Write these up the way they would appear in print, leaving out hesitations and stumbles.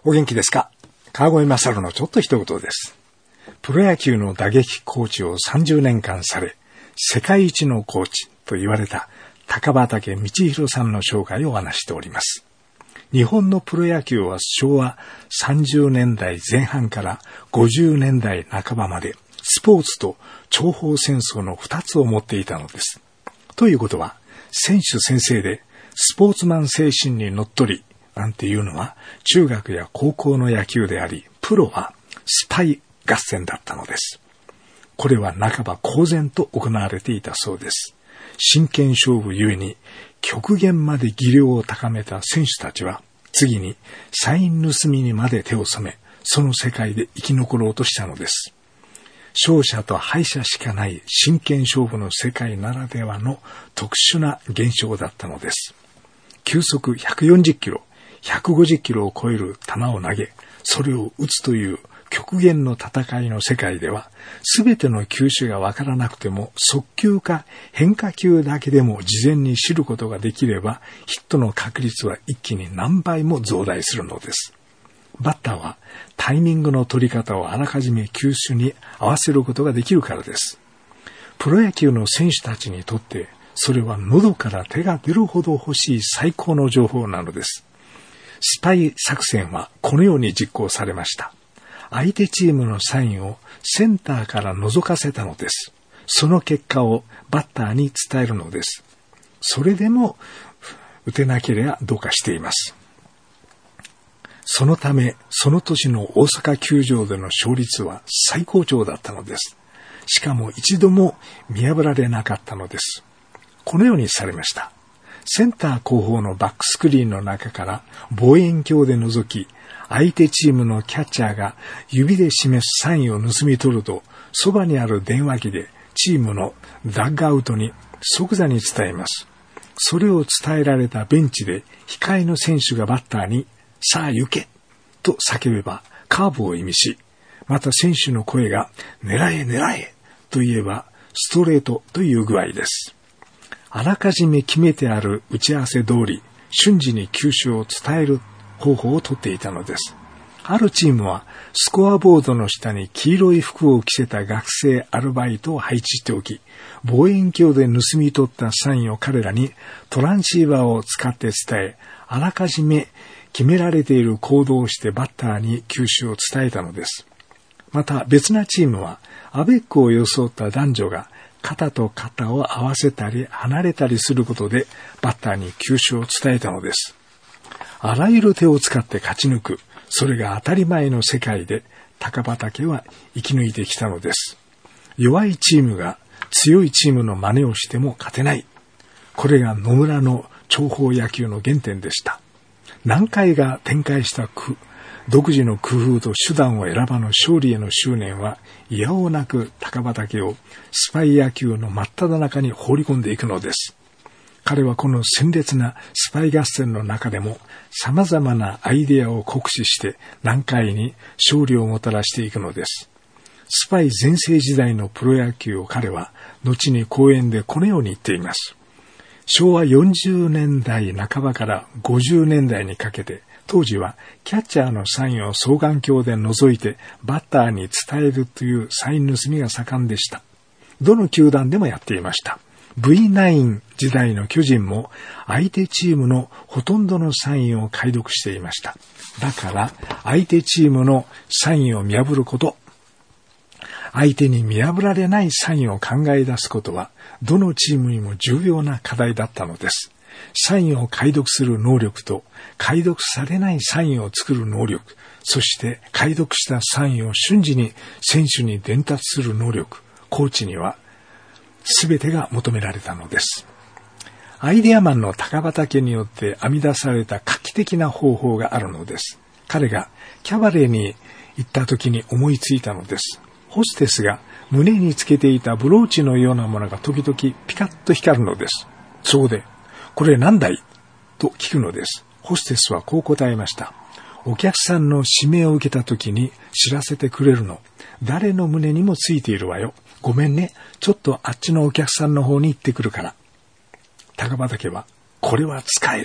お元気ですか？川越勝のちょっと一言です。プロ野球の打撃コーチを30年間され、世界一のコーチと言われた高畑道弘さんの紹介をお話しております。日本のプロ野球は昭和30年代前半から50年代半ばまでスポーツと諜報戦争の2つを持っていたのです。ということは、選手先生でスポーツマン精神にのっとりなんていうのは中学や高校の野球であり、プロはスパイ合戦だったのです。これは半ば公然と行われていたそうです。真剣勝負ゆえに極限まで技量を高めた選手たちは次にサイン盗みにまで手を染め、その世界で生き残ろうとしたのです。勝者と敗者しかない真剣勝負の世界ならではの特殊な現象だったのです。球速140キロ、150キロを超える球を投げ、それを打つという極限の戦いの世界では、すべての球種がわからなくても速球か変化球だけでも事前に知ることができれば、ヒットの確率は一気に何倍も増大するのです。バッターはタイミングの取り方をあらかじめ球種に合わせることができるからです。プロ野球の選手たちにとって、それは喉から手が出るほど欲しい最高の情報なのです。スパイ作戦はこのように実行されました。相手チームのサインをセンターから覗かせたのです。その結果をバッターに伝えるのです。それでも打てなければどうかしています。そのため、その年の大阪球場での勝率は最高潮だったのです。しかも一度も見破られなかったのです。このようにされました。センター後方のバックスクリーンの中から望遠鏡で覗き、相手チームのキャッチャーが指で示すサインを盗み取ると、そばにある電話機でチームのダッグアウトに即座に伝えます。それを伝えられたベンチで控えの選手がバッターに、さあ行けと叫べばカーブを意味し、また選手の声が狙え狙えと言えばストレートという具合です。あらかじめ決めてある打ち合わせ通り、瞬時に球種を伝える方法をとっていたのです。あるチームはスコアボードの下に黄色い服を着せた学生アルバイトを配置しておき、望遠鏡で盗み取ったサインを彼らにトランシーバーを使って伝え、あらかじめ決められている行動をしてバッターに球種を伝えたのです。また別なチームはアベックを装った男女が肩と肩を合わせたり離れたりすることでバッターに球種を伝えたのです。あらゆる手を使って勝ち抜く、それが当たり前の世界で高畑は生き抜いてきたのです。弱いチームが強いチームの真似をしても勝てない。これが野村の諜報野球の原点でした。南海が展開した独自の工夫と手段を選ばぬ勝利への執念は、いやおうなく高畑をスパイ野球の真っ只中に放り込んでいくのです。彼はこの鮮烈なスパイ合戦の中でも様々なアイデアを酷使して南海に勝利をもたらしていくのです。スパイ全盛時代のプロ野球を彼は後に講演でこのように言っています。昭和40年代半ばから50年代にかけて、当時はキャッチャーのサインを双眼鏡で覗いてバッターに伝えるというサイン盗みが盛んでした。どの球団でもやっていました。V9 時代の巨人も相手チームのほとんどのサインを解読していました。だから相手チームのサインを見破ること、相手に見破られないサインを考え出すことはどのチームにも重要な課題だったのです。サインを解読する能力と解読されないサインを作る能力、そして解読したサインを瞬時に選手に伝達する能力、コーチには全てが求められたのです。アイデアマンの高畑によって編み出された画期的な方法があるのです。彼がキャバレーに行った時に思いついたのです。ホステスが胸につけていたブローチのようなものが時々ピカッと光るのです。そこで、これ何だいと聞くのです。ホステスはこう答えました。お客さんの指名を受けた時に知らせてくれるの。誰の胸にもついているわよ。ごめんね。ちょっとあっちのお客さんの方に行ってくるから。高畑は、これは使える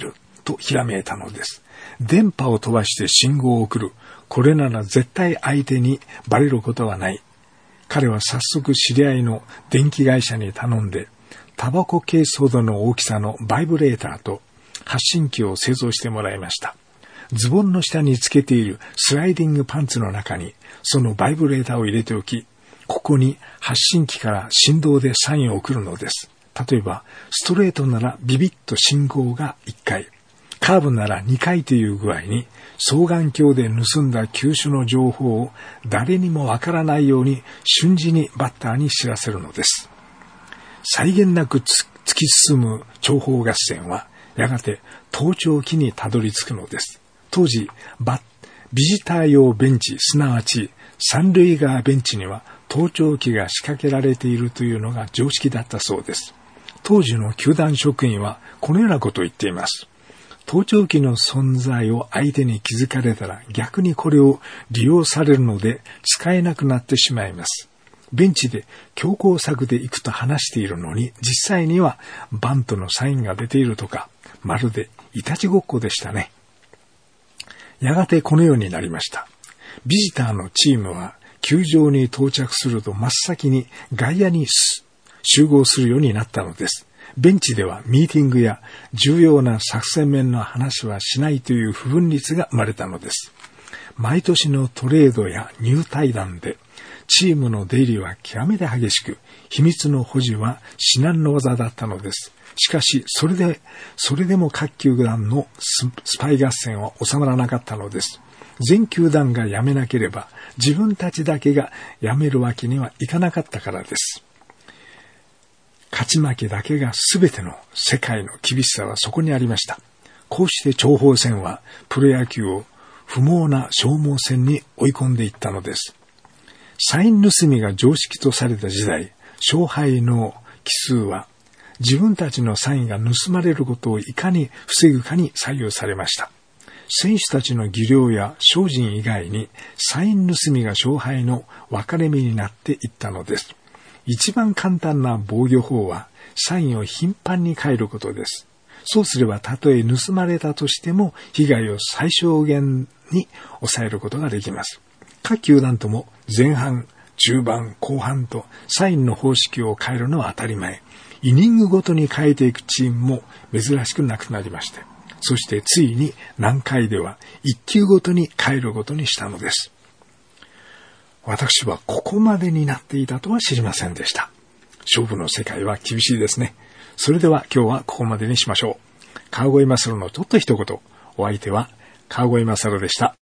とひらめいたのです。電波を飛ばして信号を送る。これなら絶対相手にバレることはない。彼は早速知り合いの電気会社に頼んで、タバコケースほどの大きさのバイブレーターと発信機を製造してもらいました。ズボンの下につけているスライディングパンツの中にそのバイブレーターを入れておき、ここに発信機から振動でサインを送るのです。例えば、ストレートならビビッと信号が1回、カーブなら2回という具合に、双眼鏡で盗んだ球種の情報を誰にもわからないように瞬時にバッターに知らせるのです。際限なく突き進む諜報合戦は、やがて盗聴器にたどり着くのです。当時、ビジター用ベンチ、すなわち三塁側ベンチには盗聴器が仕掛けられているというのが常識だったそうです。当時の球団職員はこのようなことを言っています。盗聴器の存在を相手に気づかれたら逆にこれを利用されるので使えなくなってしまいます。ベンチで強攻策で行くと話しているのに実際にはバントのサインが出ているとか、まるでいたちごっこでしたね。やがてこのようになりました。ビジターのチームは球場に到着すると真っ先に外野に集合するようになったのです。ベンチではミーティングや重要な作戦面の話はしないという不分率が生まれたのです。毎年のトレードや入退団でチームの出入りは極めて激しく、秘密の保持は至難の業だったのです。しかし、それでも各球団のスパイ合戦は収まらなかったのです。全球団が辞めなければ、自分たちだけが辞めるわけにはいかなかったからです。勝ち負けだけが全ての世界の厳しさはそこにありました。こうして諜報戦はプロ野球を不毛な消耗戦に追い込んでいったのです。サイン盗みが常識とされた時代、勝敗の奇数は自分たちのサインが盗まれることをいかに防ぐかに左右されました。選手たちの技量や精進以外にサイン盗みが勝敗の分かれ目になっていったのです。一番簡単な防御法はサインを頻繁に変えることです。そうすればたとえ盗まれたとしても被害を最小限に抑えることができます。各球団とも前半、中盤、後半とサインの方式を変えるのは当たり前。イニングごとに変えていくチームも珍しくなくなりまして、そしてついに何回では1球ごとに変えることにしたのです。私はここまでになっていたとは知りませんでした。勝負の世界は厳しいですね。それでは今日はここまでにしましょう。川越勝のちょっと一言。お相手は川越勝でした。